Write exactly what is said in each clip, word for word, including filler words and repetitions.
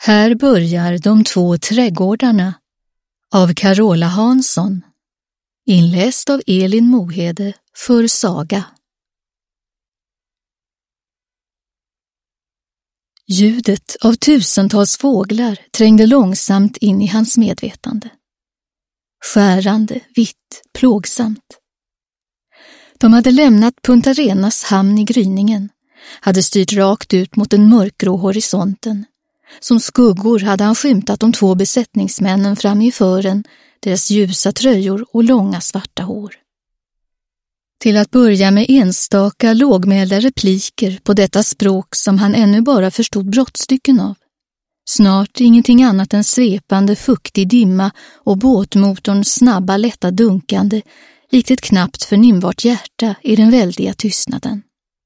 Här börjar de två trädgårdarna av Carola Hansson, inläst av Elin Mohede för Saga. Ljudet av tusentals fåglar trängde långsamt in i hans medvetande. Skärande, vitt, plågsamt. De hade lämnat Punta Arenas hamn i gryningen, hade styrt rakt ut mot den mörkgrå horisonten. Som skuggor hade han skymtat de två besättningsmännen fram i fören, deras ljusa tröjor och långa svarta hår. Till att börja med enstaka lågmälda repliker på detta språk som han ännu bara förstod brottstycken av. Snart ingenting annat än svepande fuktig dimma och båtmotorns snabba lätta dunkande, likt ett knappt förnimbart hjärta i den väldiga tystnaden.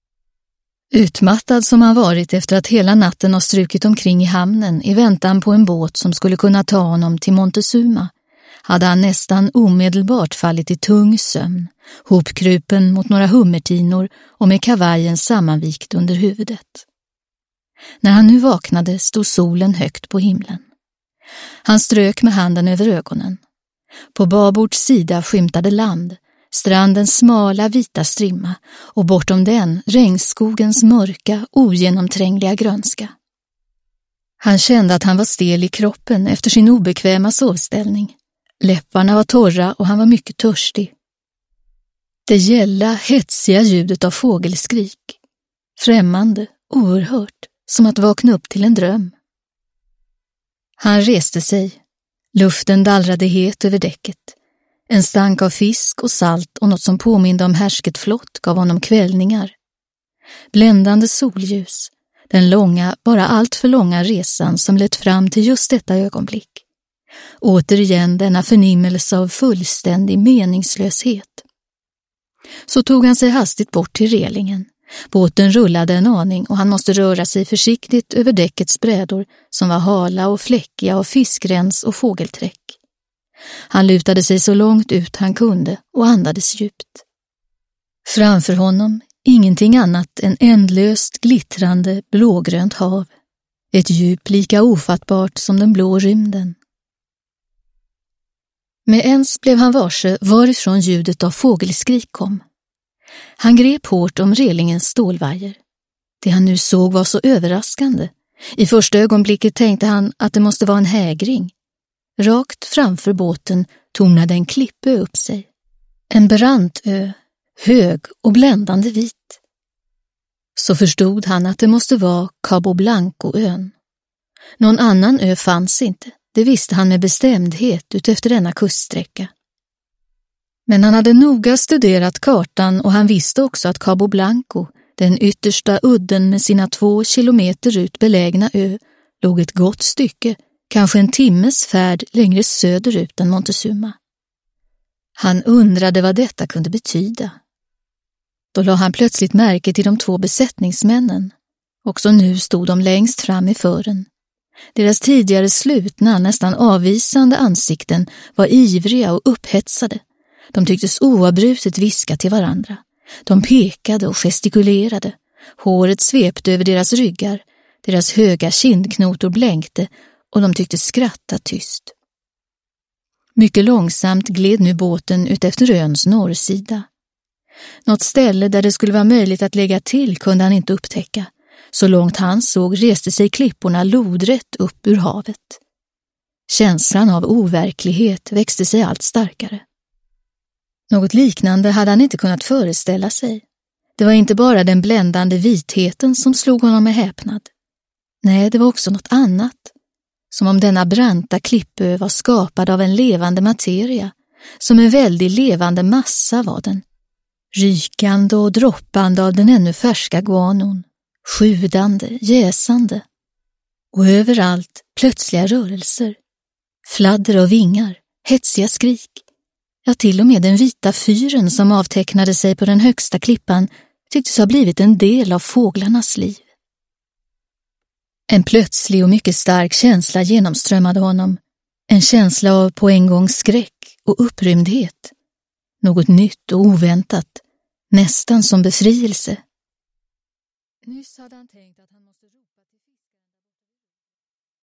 Utmattad som han varit efter att hela natten har strukit omkring i hamnen i väntan på en båt som skulle kunna ta honom till Montezuma, hade han nästan omedelbart fallit i tung sömn, hopkrupen mot några hummertinor och med kavajen sammanvikt under huvudet. När han nu vaknade stod solen högt på himlen. Han strök med handen över ögonen. På babords sida skymtade land, strandens smala vita strimma och bortom den regnskogens mörka, ogenomträngliga grönska. Han kände att han var stel i kroppen efter sin obekväma sovställning. Läpparna var torra och han var mycket törstig. Det gälla, hetsiga ljudet av fågelskrik. Främmande, oerhört, som att vakna upp till en dröm. Han reste sig. Luften dallrade het över däcket. En stank av fisk och salt och något som påminde om härsket flott gav honom kvällningar. Bländande solljus, den långa, bara allt för långa resan som lett fram till just detta ögonblick. Återigen denna förnimmelse av fullständig meningslöshet. Så tog han sig hastigt bort till relingen. Båten rullade en aning och han måste röra sig försiktigt över däckets brädor som var hala och fläckiga av fiskrens och fågelträck. Han lutade sig så långt ut han kunde och andades djupt. Framför honom ingenting annat än ändlöst glittrande blågrönt hav. Ett djup lika ofattbart som den blå rymden. Med ens blev han varse varifrån ljudet av fågelskrik kom. Han grep hårt om relingens stålvajer. Det han nu såg var så överraskande. I första ögonblicket tänkte han att det måste vara en hägring. Rakt framför båten tornade en klippö upp sig. En brant ö, hög och bländande vit. Så förstod han att det måste vara Cabo Blanco-ön. Någon annan ö fanns inte, det visste han med bestämdhet utefter denna kuststräcka. Men han hade noga studerat kartan och han visste också att Cabo Blanco, den yttersta udden med sina två kilometer ut belägna ö, låg ett gott stycke, kanske en timmes färd längre söderut än Montezuma. Han undrade vad detta kunde betyda. Då la han plötsligt märke till de två besättningsmännen. Också nu stod de längst fram i fören. Deras tidigare slutna, nästan avvisande ansikten var ivriga och upphetsade. De tycktes oavbrutet viska till varandra. De pekade och gestikulerade. Håret svepte över deras ryggar. Deras höga kindknotor blänkte och de tyckte skratta tyst. Mycket långsamt gled nu båten ut efter öns norrsida. Något ställe där det skulle vara möjligt att lägga till kunde han inte upptäcka. Så långt han såg reste sig klipporna lodrätt upp ur havet. Känslan av overklighet växte sig allt starkare. Något liknande hade han inte kunnat föreställa sig. Det var inte bara den bländande vitheten som slog honom med häpnad. Nej, det var också något annat. Som om denna branta klippö var skapad av en levande materia. Som en väldig levande massa var den. Rykande och droppande av den ännu färska guanon. Sjudande, jäsande. Och överallt plötsliga rörelser. Fladder av vingar, hetsiga skrik. Ja, till och med den vita fyren som avtecknade sig på den högsta klippan tycktes ha blivit en del av fåglarnas liv. En plötslig och mycket stark känsla genomströmmade honom. En känsla av på en gång skräck och upprymdhet. Något nytt och oväntat, nästan som befrielse. Nyss hade han tänkt att han